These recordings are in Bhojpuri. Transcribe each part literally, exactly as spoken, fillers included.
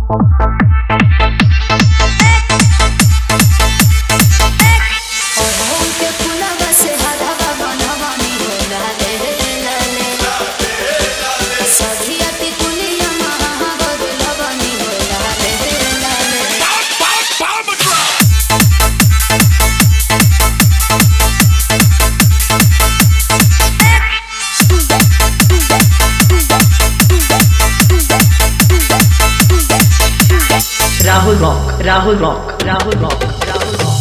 Rahul Rock, Rahul Rock, Rahul Rock, Rahul Rock.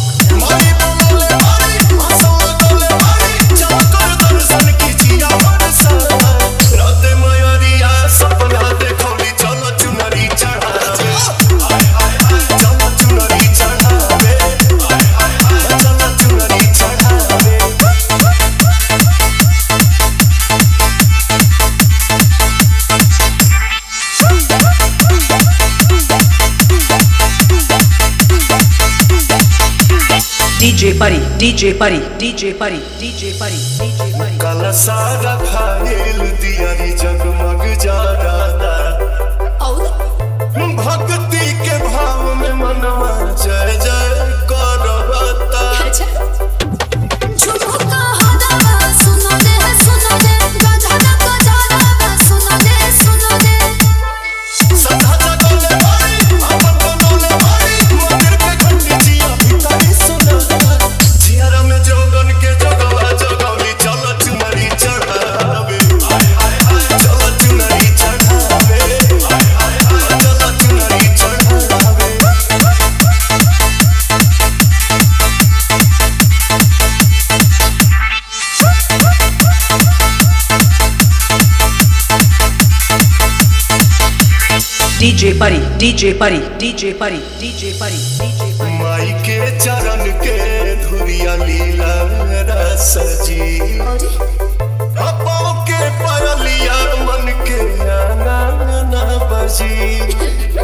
D J Pari, D J Pari, D J Pari, D J Pari, D J Pari. काला सारा फाइल दियारी जगमग जा रहा भक्ति के भाव में मनवा जय जय कर रहा D J Pari, D J Pari, D J Pari, D J Pari, D J Pari. माई के चरण के धुरिया लीला रस जी पाँव के परलिया मन के आना बजी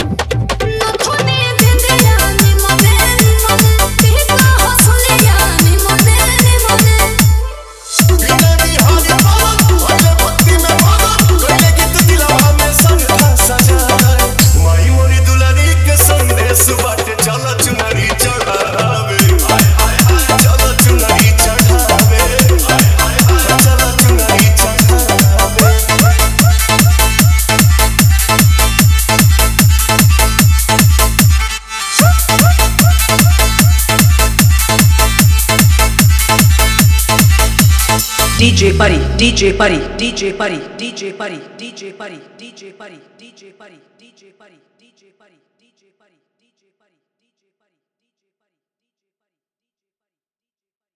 D J Pari, D J Pari, D J Pari, D J Pari, D J Pari, D J Pari, D J Pari, D J Pari, D J Pari, D J Pari, D J Pari.